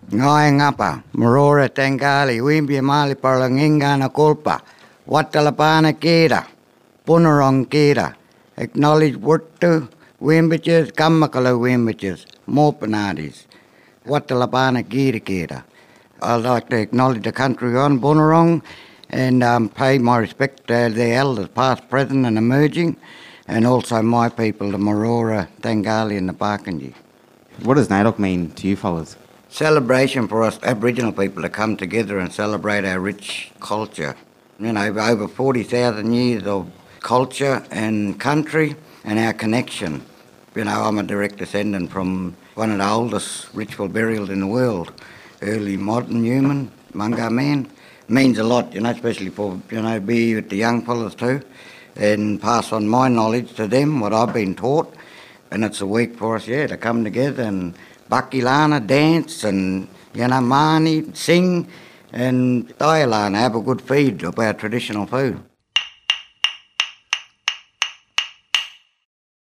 Ngai ngapa, Marora Tangali, Wimbi Mali Parangingana Kulpa, Watalapana Kira, Punarong Kira, acknowledge Wurtu, Wimbiches, Kamakala Wimbiches, Mopanadis, Watalapana Kira Kira. I'd like to acknowledge the country on Bunurong and pay my respect to the elders, past, present and emerging, and also my people, the Marora, Tangali and the Barkindji. What does NAIDOC mean to you fellas? Celebration for us Aboriginal people to come together and celebrate our rich culture. You know, over 40,000 years of culture and country and our connection. You know, I'm a direct descendant from one of the oldest ritual burials in the world. Early modern human, Munga man. Means a lot, you know, especially for, you know, be with the young fellas too, and pass on my knowledge to them, what I've been taught. And it's a week for us, yeah, to come together and Bakilana, dance and, you know, Mani, sing and Dialana, have a good feed of our traditional food.